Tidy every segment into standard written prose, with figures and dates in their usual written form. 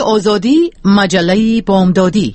آزادی، مجله بامدادی.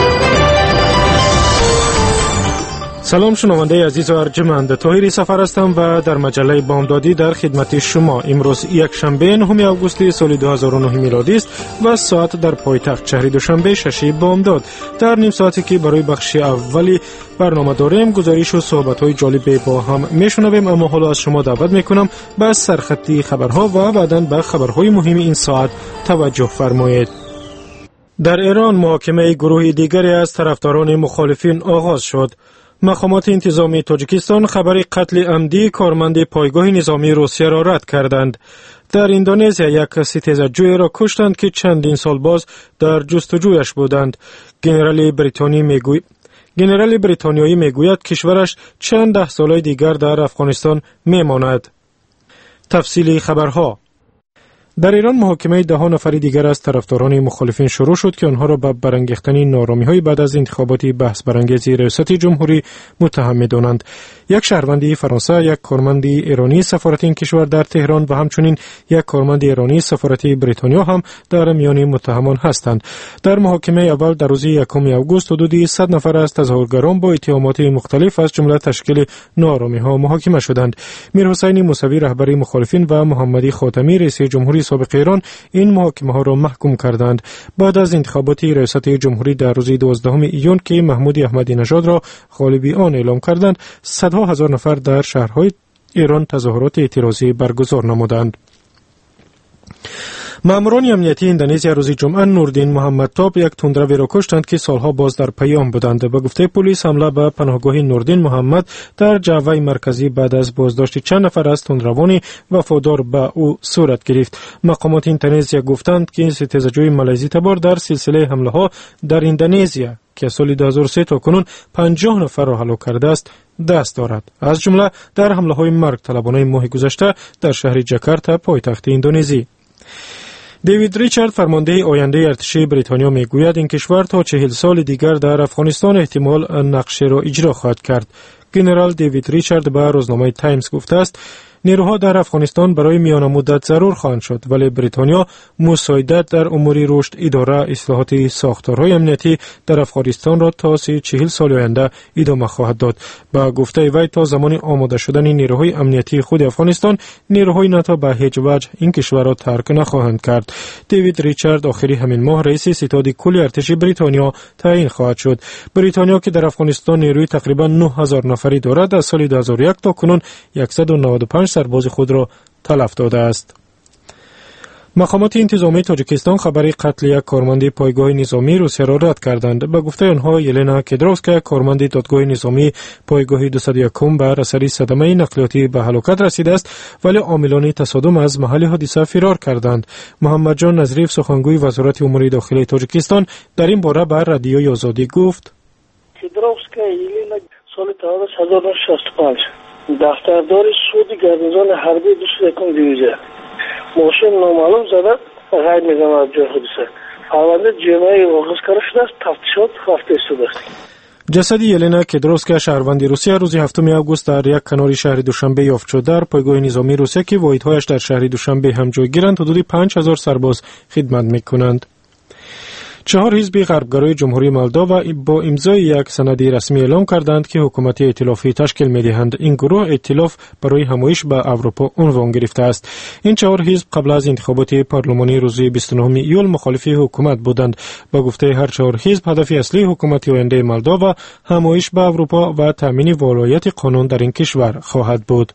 سلام شنونده عزیز و ارجمند، طاهری سفر هستم و در مجله بامدادی در خدمت شما. امروز یک شنبه 9 آگوست سال 2009 میلادی است و ساعت در پایتخت شهر دوشنبه 6 بامداد. در نیم ساعتی که برای بخش اولی برنامه داریم گزارش و صحبت‌های جالب با هم میشنویم، اما حالا از شما دعوت میکنم به سرخطی خبرها و بعداً به خبرهای مهم این ساعت توجه فرمایید. در ایران محاکمه گروه دیگری از طرفداران مخالفین آغاز شد. مقامات انتظامی تاجیکستان خبر قتل عمدی کارمند پایگاه نظامی روسیه را رد کردند. در اندونزیا یک ستیزجوی را کشتند که چندین سال باز در جستجویش بودند. گنرال بریتانیایی میگوید کشورش چند ده سال دیگر در افغانستان میماند. تفصیلی خبرها. در ایران محاکمه 10 نفر دیگر از طرفداران مخالفین شروع شد که آنها را به برانگیختن نارامی‌های بعد از انتخابات بحث برانگیز ریاست جمهوری متهم می‌دانند. یک شهروند فرانسه، یک کارمند ایرانی سفارت این کشور در تهران و همچنین یک کارمند ایرانی سفارت بریتانیا هم در میان متهمان هستند. در محاکمه اول در روز 1 آگوست حدود 100 نفر از تظاهرگران با اتهامات مختلف از جمله تشکیل نارامی‌ها محاکمه شدند. میرحسین موسوی رهبر مخالفین و محمدی خاتمی رئیس جمهوری سابق ایران این محاکمه ها را محکوم کردند. بعد از انتخابات ریاست جمهوری در روز 12 ایون که محمود احمدی نژاد را غالب آن اعلام کردند، صدها هزار نفر در شهرهای ایران تظاهرات اعتراضی برگزار نمودند. ماموران امنیتی اندونزیا روز جمعه نوردین محمدتاب یک تندرو را کشتند که سالها باز در پیام بودند. به گفته پلیس حمله به پناهگاه نوردین محمد در جاوه مرکزی بعد از بازداشت چند نفر از تندروان وفادار به او صورت گرفت. مقامات اندونزیا گفتند که این ستیزجوی مالزی تبار در سلسله حمله ها در اندونزیا که سال 2003 تا کنون 50 نفر را هلاک کرده است دست دارد، از جمله در حمله های مرگ طلبانه ماه گذشته در شهر جاکارتا پایتخت اندونزی. دیوید ریچارد فرمانده آینده ارتش بریتانیا میگوید این کشور تا 40 سال دیگر در افغانستان احتمال نقشه را اجرا خواهد کرد. گنرال دیوید ریچارد به روزنامه تایمز گفته است نیروها در افغانستان برای میان مدت ضرور خواهند شد، ولی بریتانیا مساعدت در امور رشد، اداره اصلاحات ساختارهای امنیتی در افغانستان را تا 40 سال آینده ادامه خواهد داد. با گفته وی تا زمان آماده شدن نیروهای امنیتی خود افغانستان، نیروهای ناتو به هیچ وجه این کشور را ترک نخواهند کرد. دیوید ریچارد آخری همین ماه رئیس ستاد کل ارتش بریتانیا تعیین خواهد شد. بریتانیا که در افغانستان نیروی تقریبا 9000 نفری دارد، از سال 2001 تا کنون 195 سرباز خود را تلف داده است. مقامات انتظامی تاجیکستان خبر قتل یک کارمند پایگاه نظامی روسیه را رد کردند. به گفته آنها یلنا کدروسکا کارمند دادگاه نظامی پایگاه 201 بر اثر صدمه نقلیاتی به هلاکت رسیده است، ولی عاملان تصادم از محل حادثه فرار کردند. محمد جان نظریف سخنگوی وزارت امور داخلی تاجیکستان در این باره به رادیوی آزادی گفت: کدروسکا یلنا سال 1965 دفتردار سود گردنزان حربی 201 دیویژه ماشین نامعلوم زده غیر میزنه از جای حادثه. پرونده جنایی آغاز کرده شده است، تفتیشات رفته شده است. جسد یلنا کدروسکا شهروند روسیه روز 7 آگوست در یک کنار شهر دوشنبه یافت شد. در پایگاه نظامی روسیه که واحدهایش در شهر دوشنبه هم جایگیرند حدود 5000 سرباز خدمت میکنند. 4 حزب غربگرای جمهوری مولداوا با امضای یک سند رسمی اعلام کردند که حکومت ائتلافی تشکیل می‌دهند. این گروه ائتلاف برای همایش به اروپا عنوان گرفته است. این 4 حزب قبل از انتخابات پارلمانی روز 29 ایول مخالف حکومت بودند. با گفته هر 4 حزب هدف اصلی حکومت آینده مولداوا همایش به اروپا و تامین ولایت قانون در این کشور خواهد بود.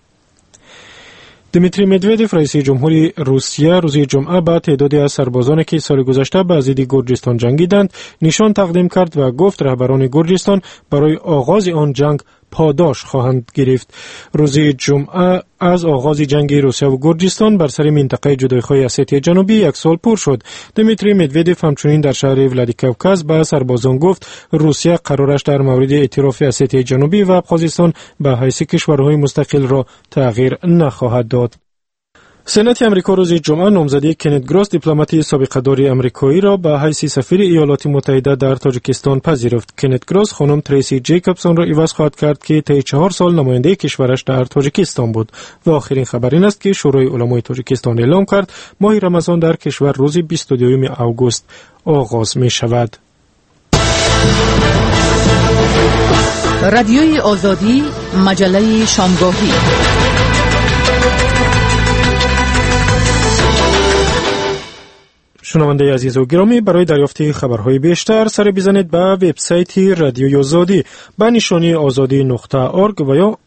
دمیتری مدودف رئیس جمهوری روسیه روز جمعه به تعدادی از سربازانی که سال گذشته به ضد گرجستان جنگیدند نشان تقدیم کرد و گفت رهبران گرجستان برای آغاز آن جنگ پاداش خواهند گرفت. روز جمعه از آغاز جنگ روسیه و گرجستان بر سر منطقه جدایی‌خواه اسیتی جنوبی 1 سال پر شد. دمیتری مدودف همچنین در شهر ولادیکاوکاز به سربازان گفت روسیه قرارش در مورد اعتراف اسیتی جنوبی و ابخازستان به حیث کشورهای مستقل را تغییر نخواهد داد. سنات امریکا روز جمعه نامزدی کنت گراس دیپلمات سابقه‌دار آمریکایی را به حیث سفیر ایالات متحده در تاجیکستان پذیرفت. کنت گراس خانم تریسی جیکابسون را عوض خواهد کرد که طی 4 سال نماینده کشورش در تاجیکستان بود. و آخرین خبر این است که شورای علمای تاجیکستان اعلام کرد ماه رمضان در کشور روز 22 آگوست آغاز می شود. رادیوی آزادی، مجله شامگاهی. شنونده عزیز و گرامی، برای دریافت خبرهای بیشتر سر بزنید به وبسایت رادیوی آزادی به نشانی azadi.org و یا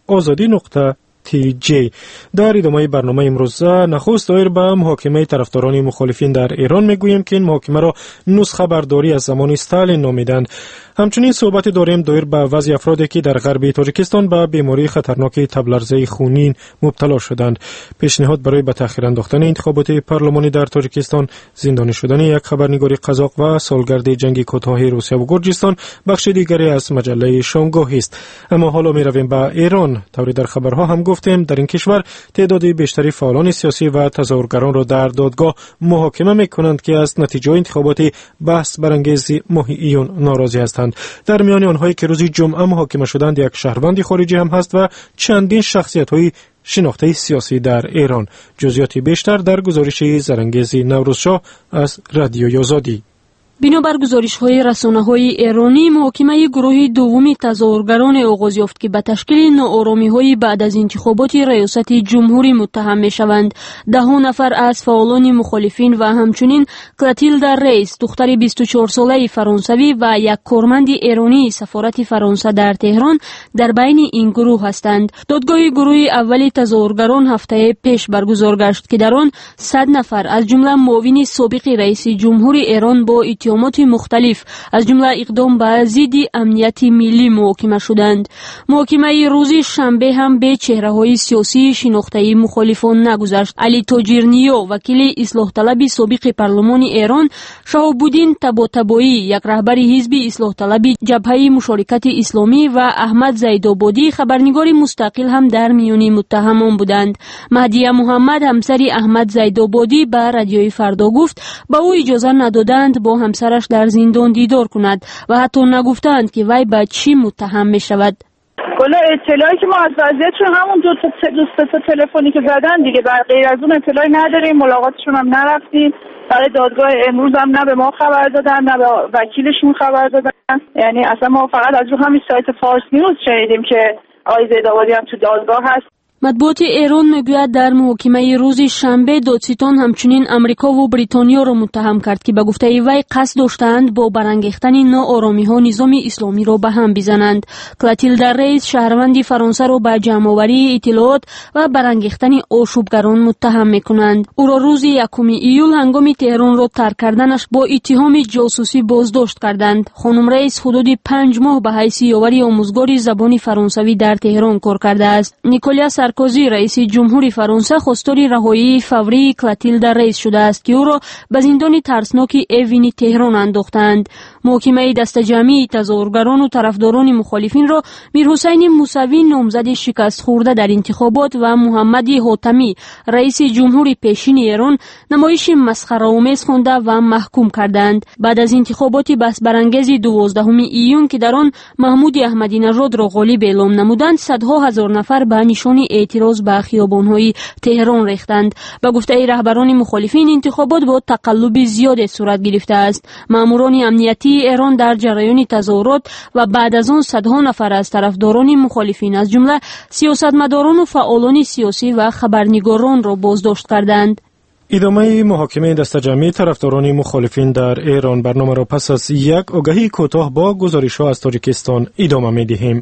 azadi.tj. در ادامه برنامه امروز نخست دایر به محاکمه طرفداران مخالفین در ایران میگوییم که این محاکمه را نسخه برداری از زمان استالین نامیدند. همچنین صحبت داریم دایر به وضع افرادی که در غرب تاجیکستان به بیماری خطرناک تبلرزه خونین مبتلا شدند. پیشنهاد برای به تأخیر انداختن انتخابات پارلمانی در تاجیکستان، زندانی شدن یک خبرنگار قزاق و سالگرد جنگ کوتاه روسیه و گرجستان بخش دیگری از مجله شامگاهی است. اما حالا می رویم به ایران. طوری در خبرها هم گفتیم در این کشور تعداد بیشتری فعالان سیاسی و تظاهرگران را در دادگاه محاکمه می‌کنند که از نتیجه انتخابات بحث برانگیز ماه ایون ناراضی هستند. در میان آنهایی که روز جمعه محاکمه شدند یک شهروند خارجی هم هست و چندین شخصیت‌های شناخته سیاسی در ایران. جزئیات بیشتر در گزارش زرانگیز نوروزشاه از رادیوی آزادی. بنابر گزارش‌های رسانه‌های ایرانی، محاکمه گروه دومی تظاهرگران آغاز یافت که به تشکیل ناآرامی‌های بعد از انتخابات ریاست جمهوری متهم می‌شوند. 10 نفر از فعالان مخالفین و همچنین کلاتیلدا ریس، دختر 24 ساله فرانسوی و یک کارمند ایرانی سفارت فرانسه در تهران در بین این گروه هستند. دادگاه گروه اولی تظاهرگران هفته پیش برگزار گشت که در آن 100 نفر از جمله معاون سابق رئیس جمهوری ایران با اتهامات مختلف از جمله اقدام به ضد امنیت ملی محاکمه شدند. محاکمه روز شنبه هم به چهره‌های سیاسی شناخته مخالفان نگذشت. علی تاجرنیو، وکیل اصلاح طلب سابق پارلمان ایران، شهاب‌الدین طباطبایی، یک رهبر حزب اصلاح طلب جبهه مشارکت اسلامی و احمد زیدآبادی، خبرنگار مستقل هم در میان متهمان بودند. مهدیه محمد، همسر احمد زیدآبادی، به رادیوی فردا گفت به او اجازه ندادند با همسرش در زندان دیدار کند و حتی نگفتند که وی به چی متهم می شود. کلا اطلاعی که ما از وضعیتشون همون دو تا تلفنی که زدن دیگه، غیر از اون اطلاعی نداریم. ملاقاتشون هم نرفتیم. برای دادگاه امروز هم نه به ما خبر دادن نه به وکیلشون خبر دادن. یعنی اصلا ما فقط از همین سایت فارس نیوز شنیدیم که آقای زیدآبادی هم تو دادگاه هست. مطبوعات ایران میگوید در محاکمه روز شنبه دادستان همچنین امریکا و بریتانیا را متهم کرد که به گفته وی قصد داشتند با برانگیختن ناآرامی‌ها نظام اسلامی را به هم بزنند. کلاتیلدا ریس، شهروند فرانسه را به جمع‌آوری اطلاعات و برانگیختن آشوبگران متهم می‌کنند. او را روز 1 ایول هنگام تهران را ترک کردنش با اتهام جاسوسی بازداشت کردند. خانم ریس حدود 5 ماه به حیث یاور آموزگار زبان فرانسوی در تهران کار کرده است. نیکولیا سارکوزی، رئیس جمهوری فرانسه، خواستار رهایی فوری کلاتیلدا ریس شده است که او را به زندان ترسناک اوین تهران انداختند. محاکمه دسته‌جمعی تظاهرگران و طرفداران مخالفین را میرحسین موسوی، نامزد شکست خورده در انتخابات، و محمد حاتمی، رئیس جمهوری پیشین ایران، نمایش مسخره‌آمیز خوانده و محکوم کردند. بعد از انتخابات بحث برانگیز 12 ایون که در آن محمود احمدی نژاد را غالب اعلام نمودند، صدها هزار نفر به نشان اعتراض به خیابان‌های تهران ریختند. به گفته رهبران مخالفین، انتخابات با تقلب زیاد صورت گرفته است. ماموران امنیتی ایران در جریان تظاهرات و بعد از آن صدها نفر از طرفداران مخالفین از جمله سیاستمداران و فعالان سیاسی و خبرنگاران را بازداشت کردند. ادامه محاکمه دسته‌جمعی طرفداران مخالفین در ایران. برنامه را پس از یک آگهی کوتاه با گزارش‌ها از تاجیکستان ادامه می‌دهیم.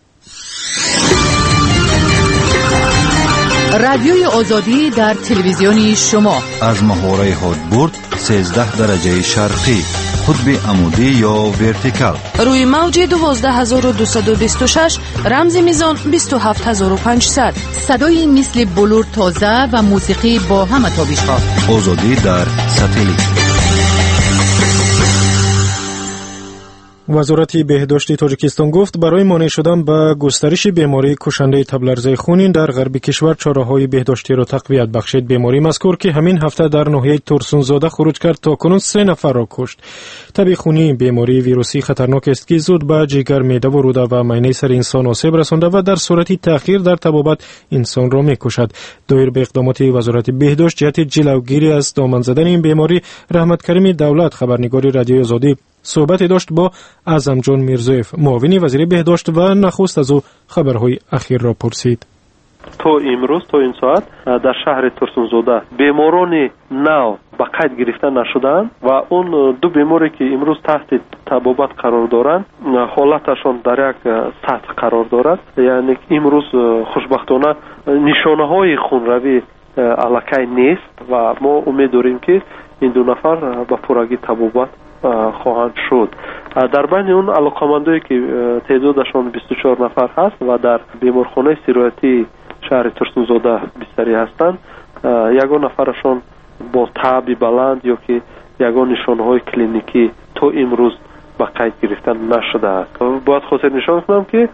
رادیوی آزادی در تلویزیون شما از محوره هادبورد 13 درجه شرقی، قطب عمودی یا ورتیکال، روی موج 12226 رمز میزان 27500، صدای مثل بلور تازه و موسیقی با همه تابش‌ها. آزادی در ساتلیت. وزارت بهداشت تاجیکستان گفت برای مانع شدن به گسترش بیماری کشنده تبلرزه خونین در غرب کشور چاره‌های بهداشتی را تقویت بخشید. بیماری مذکور که همین هفته در ناحیه ترسونزاده خروج کرد تا کنون 3 نفر را کشت. تب خونی بیماری ویروسی خطرناک است که زود به جگر، معده و روده و معده سر انسان آسیب رسانده و در صورت تأخیر در طبابت انسان را می‌کشد. دایر به اقدامات وزارت بهداشت جهت جلوگیری از دامن زدن این بیماری، رحمت کریم دولت خبرنگار رادیوی آزادی صحبت داشت با اعظم جان میرزایف، معاون وزیر بهداشت، و نخست از او خبرهای اخیر را پرسید. تا امروز تا این ساعت در شهر ترسونزاده بیماران نو به قید گرفته نشدند و اون 2 بیماری که امروز تحت طبابت قرار دارند حالتشان در یک سطح قرار دارد. یعنی امروز خوشبختانه نشانه های خونروی علاقه نیست و ما امید داریم که این 2 نفر به پورگی طبابت خواهند شد. در بین اون علاقمندایی که تعدادشان 24 نفر هست و در بیمارخانه سرایتی شهر ترسونزاده بستری هستند، یگان نفرشان با تب بلند یا که یگان نشانهای کلینیکی تا امروز به قید گرفتن نشده است. باید خاطر نشان کنم که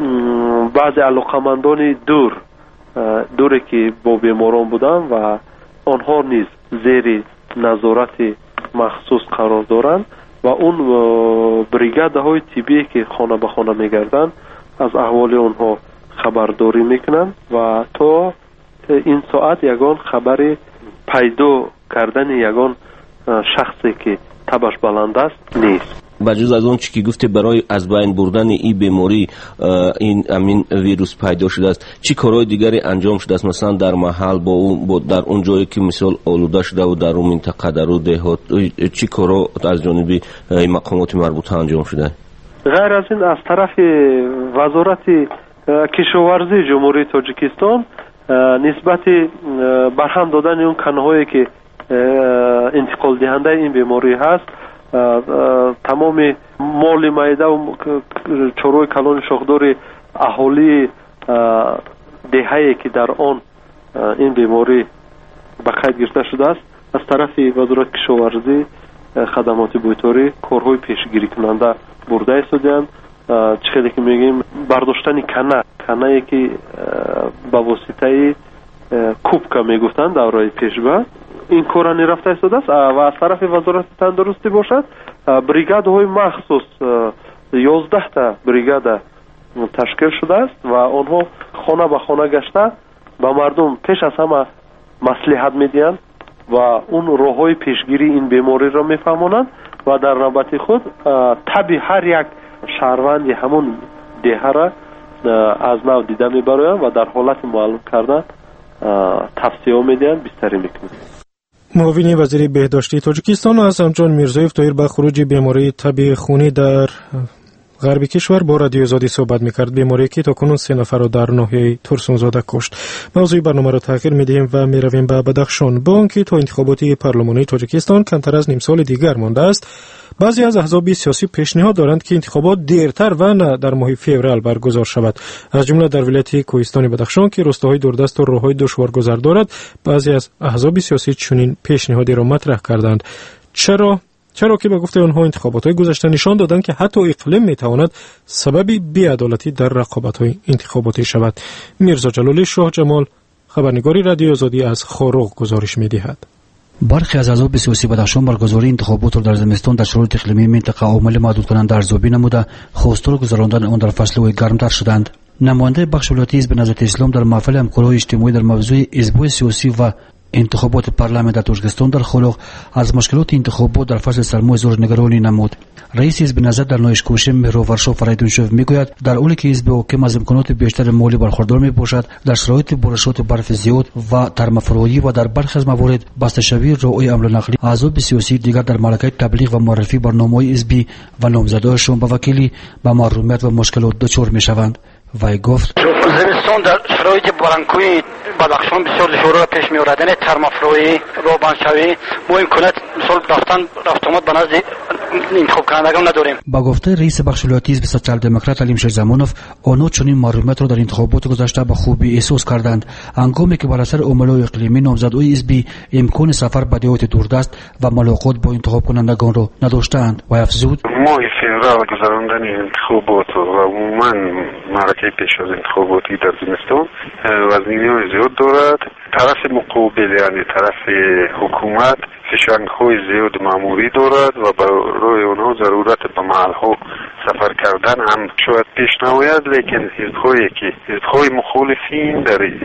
بعضی علاقمندان دوری که با بیماران بودن و آنها نیز زیر نظارت مخصوص قرار دارند و اون بریگادهای طبی که خانه به خانه میگردند از احوال اونها خبرداری میکنن و تا این ساعت یگان خبر پیدا کردن یگان شخصی که تبش بلند است نیست. بجز از اون چی که گفته برای از بین بردن این بیماری این امین ویروس پیدا شده است، چی کارهای دیگری انجام شده است؟ مثلا در محل با در اون جایی که مثال آلوده شده و در اون منطقه در اون دهات چی کارها از جانب مقامات مربوطه انجام شده؟ غیر از این از طرف وزارت کشاورزی جمهوری تاجیکستان نسبت برهم دادن اون کنهایی که انتقال دهنده این بیماری هست، تمام مال معده و چروی کلان شاخدار اهالی دهه‌ای که در آن این بیماری به قید گرفته شده است، از طرف وزارت کشاورزی خدمات بویتاری کارهای پیشگیری کننده برده ایستادند. چیزی که میگیم برداشتن کنه که با واسطه کوبکا میگفتن دورای پیشبه، این کار رفته ایستاده است و از طرف وزارت تندرستی باشد بریگادهای مخصوص 11 تا بریگاد تشکیل شده است و آنها خانه به خانه گشته به مردم پیش از همه مصلحت میدهند و اون راههای پیشگیری این بیماری را میفهمانند و در نوبت خود طبی هر یک شهروند همون دهه را از نو دیده میبرند و در حالت معلوم کردن توصیه میدهند بستری میکنند. معاون وزیر بهداشتی تاجیکستان اعظم جان میرزایف دایر به خروج بیماری تب خونی در غرب کشور با رادیو آزادی صحبت میکرد. بیماری که تا کنون 3 نفر را در ناحیه ترسونزاده کشت. موضوع برنامه را تغییر میدهیم و میرویم به بدخشان. با آنکه تا انتخابات پارلمانی تاجیکستان کمتر از نیم سال دیگر مانده است، بعضی از احزاب سیاسی پیشنهاد دارند که انتخابات دیرتر و نه در ماه فوریه برگزار شود. از جمله در ولایت کوهستان بدخشان که روستاهای دوردست و راههای دشوارگذر دارد، بعضی از احزاب سیاسی چنین پیشنهادی را مطرح کردند. چرا که به گفته آنها انتخابات‌های گذشته نشان دادند که حتی اقلیم میتواند سبب بی‌عدالتی در رقابت‌های انتخاباتی شود. میرزا جلالی شاه جمال، خبرنگار رادیو آزادی از خاروق گزارش می‌دهد. برخی از احزاب سیاسی بدخشان برگزاری انتخابات را در زمستان در شرایط اقلیمی منطقه عامل محدود کننده ارزیابی نموده خواستار گذراندن آن در فصل گرمتر شدند. نماینده بخش ولایتی حزب نهضت اسلام در محفل همکاری اجتماعی در موضوع حزب‌های سیاسی و انتخابات پارلمان در تاجیکستان در خلق از مشکلات انتخابات در فصل سرما زور نگرانی نمود. رئیس حزب نهضت در نمایش کوشش مهرورشا فریدونشوف میگوید در حالی که حزب حاکم از امکانات بیشتر مالی برخوردار میباشد، در شرایط بارشات برف زیاد و ترمفرویی و در برخی از موارد بسته‌شوی راههای حمل نقلی، احزاب سیاسی دیگر در ملکه تبلیغ و معرفی برنامه‌های حزبی و نامزدهایشان به وکیلی به محرومیت و مشکلات دچار میشوند. وی گفت زمستان در شرایط بارانکوی بدخشان بسیار دشواری پیش می آورد. یعنی ترمافرویی، روبانشوی، ما امکانات مثلا رفت آمد به نزد انتخاب کنندگان نداریم. با گفته رئیس بخش ولایتی حزب سوسیال دموکرات علیم شیر زمانوف، آنها چنین محرومیت را در انتخابات گذشته به خوبی احساس کردند، هنگامی که بر اثر امور اقلیمی نامزدهای حزبی امکان سفر به دیات دوردست و ملاقات با انتخاب کنندگان را نداشتند و افزود: ماه فوریه گذراندن انتخابات و عموما معرکه پیش از انتخاباتی در زمستان وزنی‌های زیاد دارد. طرف مقابل یعنی طرف حکومت فشارهای زیاد ماموری دارد و برای آنها ضرورت به محلها سفر کردن هم شاید پیش نآید، لیکن حزب‌های مخالفین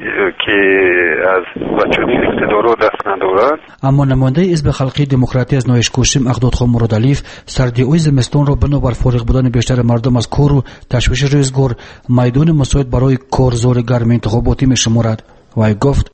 که از چنین اقتدارات دست ندارند. اما نماینده حزب خلقی دموکراتی از نویش کوشیم اقدادخان مرادعلیف سردی‌های زمستان را بنابر فارغ بودن بیشتر مردم از کار و تشویش روزگار میدان مساعد برای کار زور گرم انتخاباتی می‌شمارد. و گفت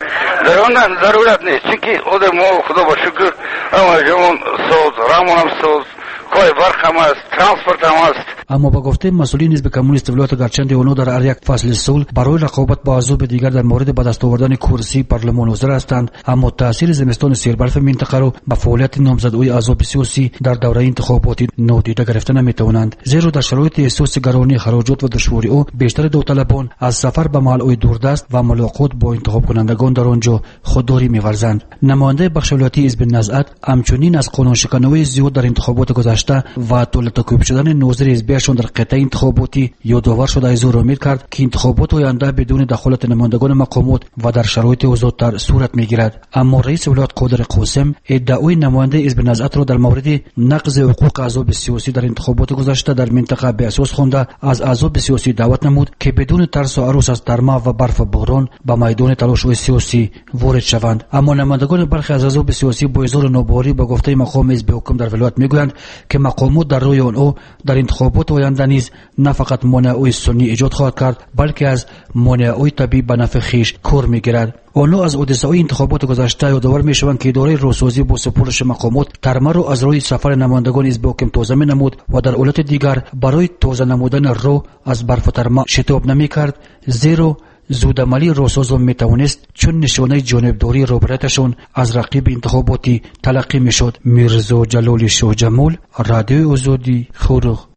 ضرورت نیست، چون خود ما خدا با شکر همون سوز رامون هم سوز کای برق هم است، ترانسپورت هم است. اما با گفته مسئولین حزب کمونیست ولایت گرچند اونها در هر یک فصل سال برای رقابت با احزاب دیگر در مورد به دست آوردن کرسی پارلمان حاضر هستند، اما تاثیر زمستان سیربرف منطقه را به فعالیت نامزدهای احزاب سیاسی در دوره انتخاباتی نادیده گرفته نمیتوانند، زیرا در شرایط احساس گرانی خراجات و دشواری او بیشتر داوطلبان از سفر به محلهای دوردست و ملاقات با انتخاب کنندگان در آنجا خودداری می‌ورزند. نماینده بخش ولایتی حزب نزعت همچنین از قانون شکنی زیاد در انتخابات گذشته و دولت‌کوب شدن ناظر حزبیشان در قطعه انتخاباتی یادآور شده اظهار امید کرد که انتخابات آینده بدون دخالت نمایندگان مقامات و در شرایط آزادتر صورت میگیرد. اما رئیس ولایت قادر قاسم ادعای نماینده حزب نزعت را در مورد نقض حقوق احزاب سیاسی در انتخابات گذشته در منطقه به اساس خوانده از احزاب سیاسی دعوت نمود که بدون ترس و هراس از ترما و برف و باران به میدان تلاش‌های سیاسی وارد شوند. اما نمایندگان برخی از احزاب سیاسی با اظهار ناباوری با گفته مقام حزب حکم در ولایت میگویند که مقامات در روی آنها در انتخابات آینده نیز نه فقط مانع‌های سنی ایجاد خواهد کرد، بلکه از مانع‌های طبیعی به نفع خویش کار میگیرد. آنها از حادثه‌های انتخابات گذشته یادآور میشوند که اداره راهسازی با سپرش مقامات ترمه را از روی سفر نمایندگان حزب حاکم تازه نمود و در حالت دیگر برای تازه نمودن راه از برف و ترمه شتاب نمیکرد، زیرا زودعملی راهسازان میتوانست چون نشانه جانبداری رابطه‌شان از رقیب انتخاباتی تلقی میشد. میرزا جلال شاه جمال، رادیو آزادی، خورخ.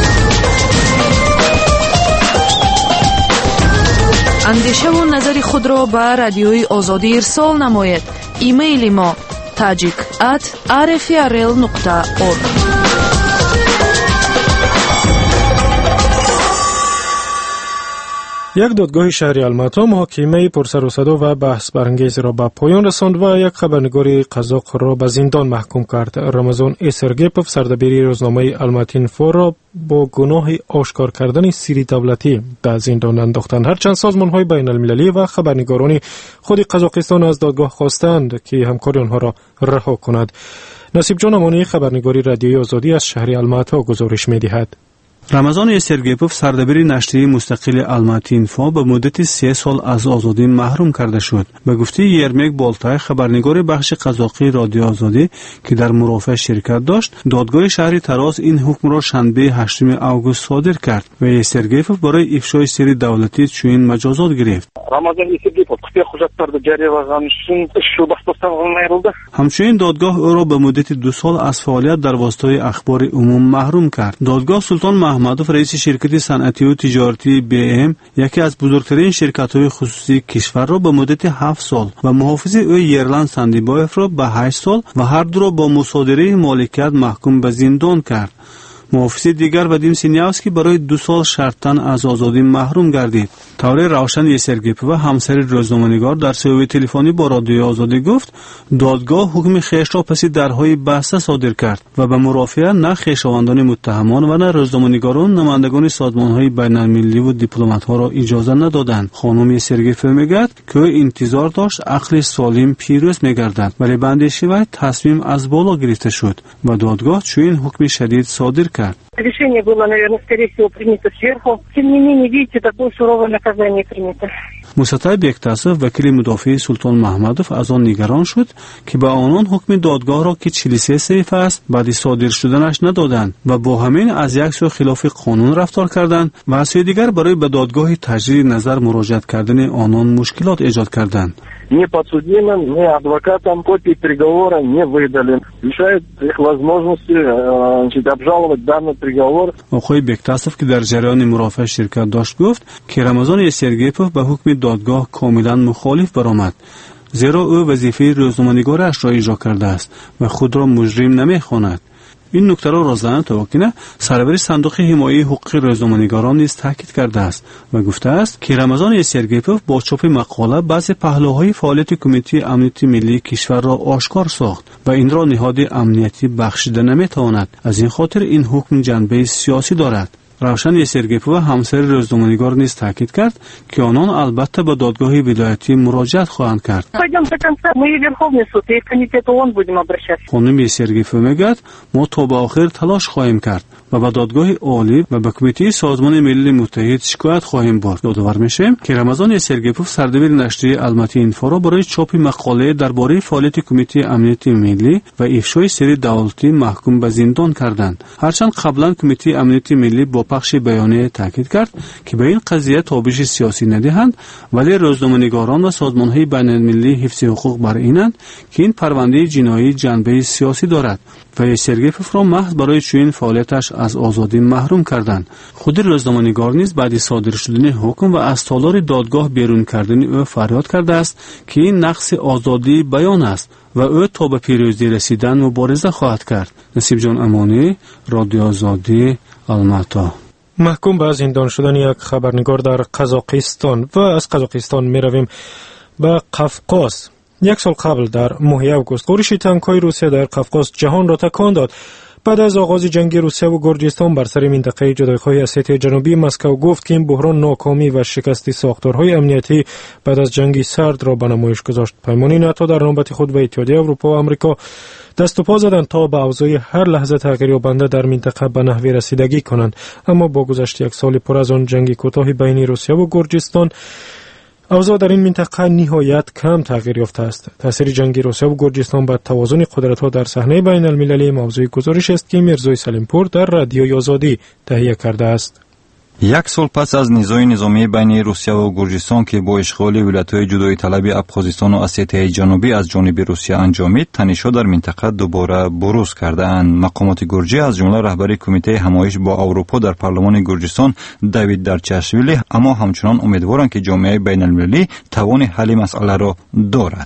اندیشه و نظر خود را به رادیوی آزادی ارسال نماید. ایمیل ما tajik@rfrl.org. یک دادگاه شهری الماتا محاکمه پرسر و صدا و بحث برانگیز را به پایان رساند و یک خبرنگار قزاق را به زندان محکوم کرد. رمضان سرگیپوف سردبیر روزنامه الماتین فور را با گناه آشکار کردن سری دولتی به زندان انداختند. هرچند سازمان‌های بین المللی و خبرنگاران خود قزاقستان از دادگاه خواستند که همکاری آنها را رها کند. نصیب جان امانی خبرنگاری رادیوی آزادی از شهر الماتا گزارش می‌دهد. رمضان سرگیپوف سردبیر نشریه مستقل الماتی اینفو به مدت 3 سال از آزادی محروم کرده شد. به گفته یرمک بالتای خبرنگار بخش قزاقی رادیو آزادی که در مرافعه شرکت داشت، دادگاه شهری تراز این حکم را شنبه 8 آگوست صادر کرد و سرگیپوف برای افشای سری دولتی چنین مجازات گرفت. رمضان سرگیپوف хужаттарды жарыялаган үчүн 3 жыл бас бостандыгынан айрылды. همچنین دادگاه او را به مدت 2 سال از فعالیت در واسطه اخبار عموم محروم کرد. دادگاه سلطان محمدوف رئیس شرکت صنعتی و تجارتی BM، یکی از بزرگترین شرکت‌های خصوصی کشور را به مدت 7 سال و محافظ او یرلند ساندیبایف را به 8 سال و هر دو را با مصادره مالکیت محکوم به زندان کرد. محافظ دیگر ودیم سینیاوسکی برای 2 سال شرطاً از آزادی محروم گردید. طور روشن سرگیپوف و همسر روزنامه‌نگار در صحبت تلفنی با رادیو آزادی گفت دادگاه حکم خویش را پس درهای بسته صادر کرد و به مرافعه نه خویشاوندان متهمان و نه روزنامه‌نگاران نمایندگان سازمان‌های بین‌المللی و دیپلمات‌ها را اجازه ندادند. خانم سرگیپوف میگوید که انتظار داشت عقل سالم پیروز می‌گردد، ولی به اندیشه وی تصمیم از بالا گرفته شد و دادگاه چنین حکم شدید صادر کرد. Решение было, наверное, скорее всего, принято сверху. Тем не менее, видите, такое суровое наказание принято. موسطای بکتاسف وکیل مدافع سلطان محمدوف از آن نگران شد که به آنان حکم دادگاه را که 43 صفحه است بعد صادر شدنش ندادند و با همین از یک سو خلاف قانون رفتار کردند و از سوی دیگر برای به دادگاه تجدید نظر مراجعت کردن آنان مشکلات ایجاد کردند. Ни подсудимым, ни адвокатам копии приговора не выдали. Лишает их возможности обжаловать данный приговор. آقای بکتاسف که در جریان مرافعه شرکت داشت گفت که رمضان یسرگیپوف به حکم دادگاه کاملا مخالف برآمد، زیرا او وظیفه روزنامه‌نگارش را اجرا کرده است و خود را مجرم نمی‌خواند. این نکته را رازدان توکینه سرور صندوق حمایت حقوق روزنامه‌نگاران نیز تاکید کرده است و گفته است که رمضان یسرگیپوف با چاپ مقاله بعضی پهلوهای فعالیت کمیته امنیتی ملی کشور را آشکار ساخت و این را نهاد امنیتی بخشیده نمی‌تواند. از این خاطر این حکم جنبه سیاسی دارد. روشن یسرگیپوف همسر روزنامه‌نگار نیز تاکید کرد که آنان البته به دادگاه ولایتی مراجعت خواهند کرد. خانم یسرگیپوف میگوید ما تا به آخر تلاش خواهیم کرد و به دادگاه عالی و به کمیته سازمان ملل متحد شکایت خواهیم برد. یادآور میشیم که رمضان یسرگیپوف سردبیر نشریه الماتی اینفو را برای چاپ مقاله درباره فعالیت کمیته امنیتی ملی و افشای سری دولتی محکوم به زندان کردند. هرچند قبلا کمیته امنیتی ملی با پخش بیانیه تاکید کرد که به این قضیه تابش سیاسی ندهند، ولی روزنامه‌نگاران و سازمان‌های بین‌المللی حفظ حقوق بر اینند که این پرونده جنایی جنبه سیاسی دارد و یسرگیپوف را محض برای چنین فعالیتش از آزادی محروم کردند. خود روزنامه‌نگار نیز بعد صادر شدن حکم و از تالار دادگاه بیرون کردن او فریاد کرده است که این نقص آزادی بیان است و او تا به پیروزی رسیدن مبارزه خواهد کرد. نصیب جان امانی، رادیو آزادی، الماتی. محکوم به زندان شدن یک خبرنگار در قزاقستان و از قزاقستان می رویم به قفقاز. یک سال قبل در ماه اوگوست غرش تانک‌های روسیه در قفقاز جهان را تکان داد. بعد از آغاز جنگ روسیه و گرجستان بر سر منطقه جدایی‌خواه اسیتی جنوبی، مسکو گفت که این بحران ناکامی و شکست ساختارهای امنیتی بعد از جنگ سرد را به نمایش گذاشت. پیمانی ناتو در نوبت خود به اتحادیه اروپا و آمریکا دست و پا زدند تا به اوضاع هر لحظه تغییر یابنده در منطقه به نحوی رسیدگی کنند. اما با گذشت یک سال پر از آن جنگ کوتاه بین روسیه و گرجستان، اوضاع در این منطقه نهایت کم تغییر یافته است. تاثیر جنگ روسیه و گرجستان بر توازن قدرت‌ها در صحنه بین المللی موضوع گزارش است که میرزای سلیمپور در رادیوی آزادی تهیه کرده است. یک سال پس از نزاع نظامی بین روسیه و گرجستان که با اشغال ولایت‌های جدایی طلب ابخازستان و اسیتی جنوبی از جانب روسیه انجامید، تنش‌ها در منطقه دوباره بروز کرده‌اند. مقامات گرجی از جمله رهبر کمیته همایش با اروپا در پارلمان گرجستان دیوید درچاشویلی اما همچنان امیدوارند که جامعه بین‌المللی توان حل مسئله را دارد.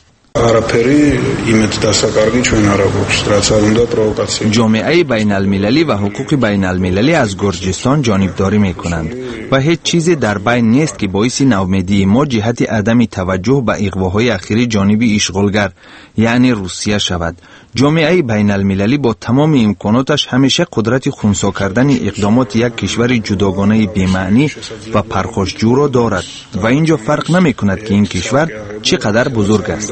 جامعه بین المللی و حقوق بین المللی از گرجستان جانبداری می کنند و هیچ چیزی در بین نیست که باعث ناامیدی ما جهت عدم توجه به اغواهای اخیری جانبی اشغالگر یعنی روسیه شود. جامعه بین المللی با تمام امکاناتش همیشه قدرت خنثی کردن اقدامات یک کشور جداگانه بی‌معنی و پرخاشجو را دارد و اینجا فرق نمی کند که این کشور چقدر بزرگ است.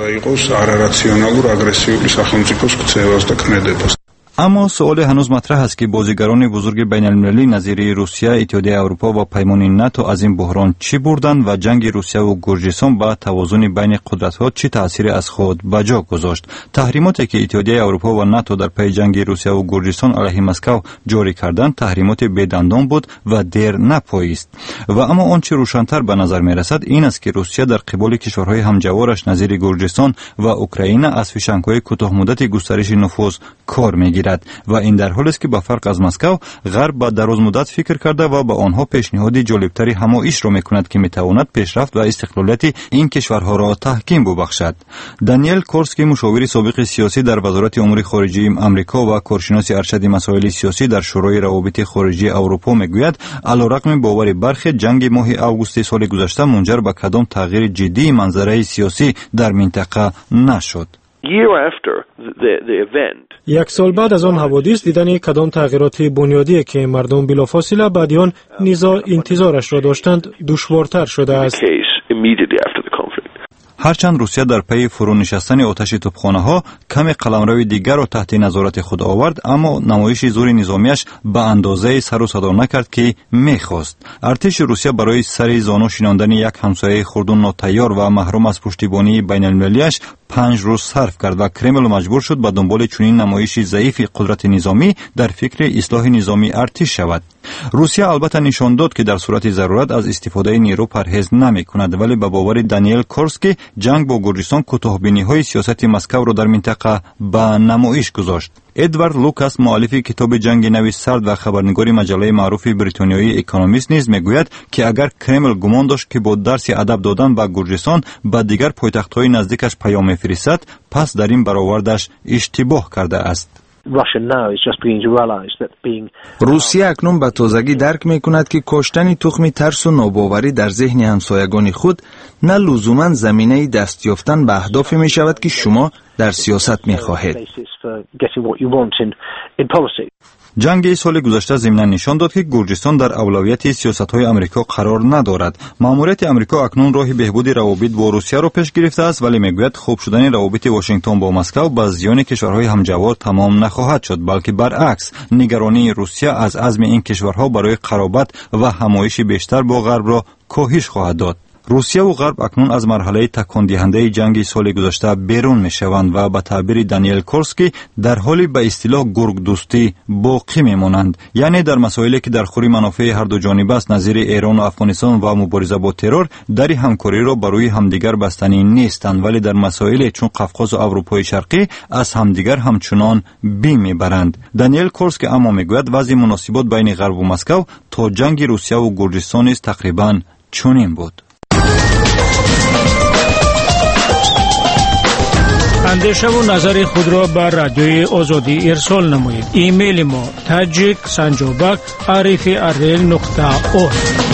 اما سوال هنوز مطرح است که بازیگران بزرگ بین المللی نظیر روسیه، اتحادیه اروپا و پیمان ناتو از این بحران چی بردند و جنگ روسیه و گرجستان با توازن بین قدرت‌ها چه تأثیر از خود به جا گذاشت؟ تحریماتی که اتحادیه اروپا و ناتو در پی جنگ روسیه و گرجستان علیه مسکو جاری کردند تحریمات بدندان بود و دیر نپایست. و اما آنچه روشن‌تر به نظر می‌رسد این است که روسیه در قبال کشورهای همجوارش نظیر گرجستان و اوکراین از فشنگ‌های کوتاه‌مدت گسترش نفوذ کار می‌گیرد و این در حالی است که با فرق از مسکو غرب با دراز مدت فکر کرده و با آنها پیشنهاد جالبتری همایش را میکند که میتواند پیشرفت و استقلالیت این کشورها را تحکیم ببخشد. دانیل کورسکی مشاور سابق سیاسی در وزارت امور خارجه آمریکا و کارشناس ارشد مسائل سیاسی در شورای روابط خارجی اروپا میگوید علیرغم باور برخی جنگ ماه اوگوست سال گذشته منجر به کدام تغییر جدی منظره سیاسی در منطقه نشد. یک سال بعد از آن حوادث دیدن کدام تغییرات بنیادی که مردم بلافاصله بعد آن نزاع انتظارش را داشتند دشوارتر شده است. هرچند روسیه در پی فرونشستن آتش توپخانه‌ها کمی قلمرو دیگر را تحت نظارت خود آورد، اما نمایش زور نظامیش به اندازه سر و صدا نکرد که می‌خواست. ارتش روسیه برای سر زانو شیناندن یک همسایه خرد و ناتیار و محروم از پشتیبانی بین‌المللیش 5 روز صرف کرد و کرمل مجبور شد به دنبال چنین نمایش ضعیف قدرت نظامی در فکر اصلاح نظامی ارتش شود. روسیه البته نشان داد که در صورت ضرورت از استفاده نیرو پرهیز نمی‌کند، ولی به باور دانیل کورسکی جنگ با گرجستان کوتاه‌بینی‌های سیاست مسکو را در منطقه به نمایش گذاشت. ادوارد لوکاس مؤلف کتاب جنگ نو سرد و خبرنگار مجله معروف بریتانیایی اکونومیست نیز میگوید که اگر کرمل گمان داشت که با درس ادب دادن به گرجستان به دیگر پایتخت‌های نزدیکش پیام می‌فرستد، پس در این برآوردش اشتباه کرده است. روسیه اکنون به تازگی درک می‌کند که کاشتن تخم ترس و ناباوری در ذهن همسایگان خود نه لزوماً زمینه دست یافتن به اهدافی می‌شود که شما در سیاست می‌خواهید. جنگ سال گذشته ضمناً نشان داد که گرجستان در اولویت سیاست‌های آمریکا قرار ندارد. ماموریت آمریکا اکنون راه بهبود روابط با روسیه را پیش گرفته است، ولی میگوید خوب شدن روابط واشنگتن با مسکو به زیان کشورهای همجوار تمام نخواهد شد، بلکه برعکس نگرانی روسیه از عزم این کشورها برای قرابت و همایش بیشتر با غرب را کاهش خواهد داد. روسیه و غرب اکنون از مرحله تکان دهنده جنگ سال گذشته بیرون میشوند و به تعبیر دانیل کورسکی در حالی به اصطلاح گرگ دوستی باقی میمانند، یعنی در مسائلی که در خوری منافع هر دو جانب است، نظیر ایران و افغانستان و مبارزه با ترور، در همکاری را برای همدیگر بستنی نیستند، ولی در مسائلی چون قفقاز و اروپای شرقی از همدیگر همچنان بیم میبرند. دانیل کورسکی اما میگوید وضع مناسبات بین غرب و مسکو تا جنگ روسیه و گرجستان است تقریبا چنین بود. اندیشه و نظر خود را بر رادیوی آزادی ارسال نمایید. ایمیل ما tajiksanjobak@rfi.org.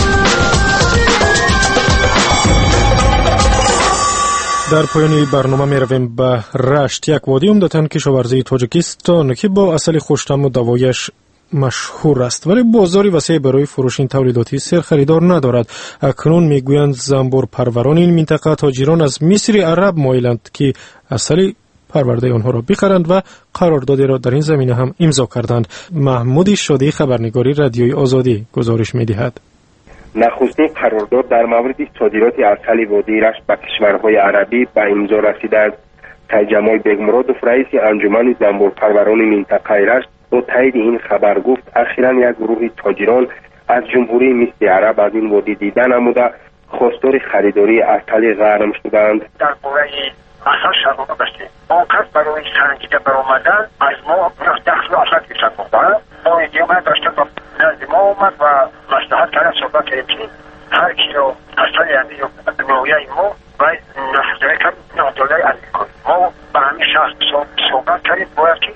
در پایان برنامه می رویم به رشت، یک وادی عمدتاً کشاورزی تاجیکستان که با اصل خوش‌طعم و دوایش مشهور است، ولی بازاری وسیع برای فروش این تولیداتی سر خریدار ندارد. اکنون میگویند زنبور پروران این منطقه تاجران از مصر عرب مایلند که اصلی پرورده آنها را بخرند و قراردادی را در این زمینه هم امضا کردند. محمود شادی، خبرنگاری رادیوی آزادی، گزارش می‌دهد. نخستین قرارداد در مورد صادرات عسل وادی رشت به کشورهای عربی به امضا رسیده است. سید جمال بیگمرادوف رئیس انجمن زنبور پروران منطقه رشت با تایید این خبر گفت اخیراً یک گروه تاجران از جمهوری مصر عرب از این وادی دیده نموده خواستار خریداری عسل غرم شدند. در باره عسل شرمنده داشتیم. آنقدر برای سنجیده برآمدن از ما دخل و اصل کشد مختاره. ما ایدیومه داشته با نزد ما اومد و مصلحت کرد صحبت کردیم که هر کیلو عسل یعنی نوعیه ما باید نفذه کم $9 امریکا. ما به همین شخص صحبت کردیم باید که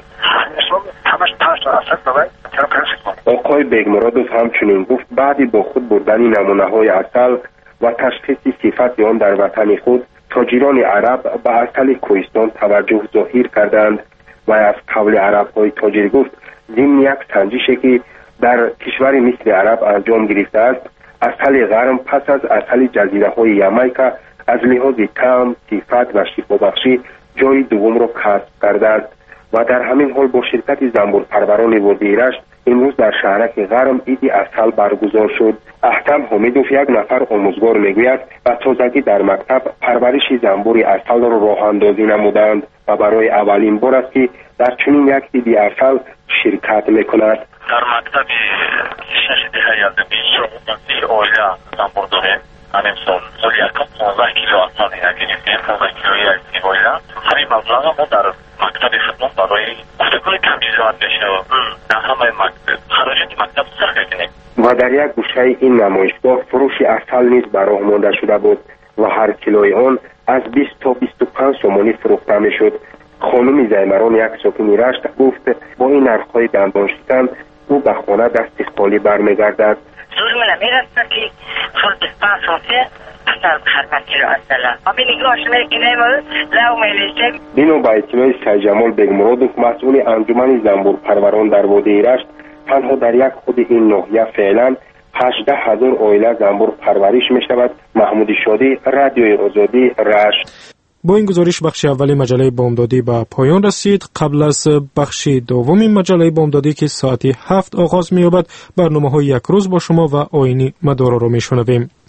آقای بیگمرادوف همچنین گفت بعدی با خود بردن نمونه‌های عسل و تشخیص صفات آن در وطن خود، تاجران عرب به عسل کوهستان توجه ظاهر کردند و از قول عرب‌های تاجر گفت ضمن یک سنجشی که در کشور مصر عرب انجام گرفته است، عسل غرم پس از عسل جزیره‌های یامایکا از لحاظ طعم، صفت و شفابخشی جای دوم را کسب کرده است و در همین حال با شرکت زنبور پروران وادی رشت امروز در شهرک غرم عید عسل برگزار شد. احتم حمیدوف یک نفر آموزگار میگوید و تازگی در مکتب پرورش زنبور عسل را راه اندازی نمودند و برای اولین بار است که در چنین یک عید عسل شرکت میکند. در مکتب 6 دهه یلدمی شما اویلا زنبور داره. همین سال یکم 15 کیلو عسل گرفتیم. 15 کیلوی اویلا همین مبلغ ما در مکتب خدمت برای کودکان کمچیزان بشه و در همه خراجات مکتب سرگه کنیم. و در یک گوشه این نمایشگاه فروش عسل نیز براه مانده شده بود و هر کیلوی آن از 20 تا 25 سومانی فروخته میشد. خانم زیمران یک ساکن رشت گفت با این نرخ‌های دندان شکن او به خانه دست خالی برمیگردد. زور من نمیرسه که فول 25 سانتی اصل خرمت کیلو اصلا آبی نگاهش میکنه لو میلیشه. بنا به اطلاع سید جمال بیگمرادوف مسئول انجمن زنبور پروران در وادی رشت، تنها در یک خود این ناحیه فعلا 18,000 oila زنبور پرورش می شود. محمود شادی، رادیوی آزادی، رشت. با این گزارش بخش اولی مجله بامدادی به پایان رسید. قبل از بخش دوم مجله بامدادی که ساعت 7 آغاز می یابد، برنامه‌های یک روز با شما و آیینی مدارا را می شنویم.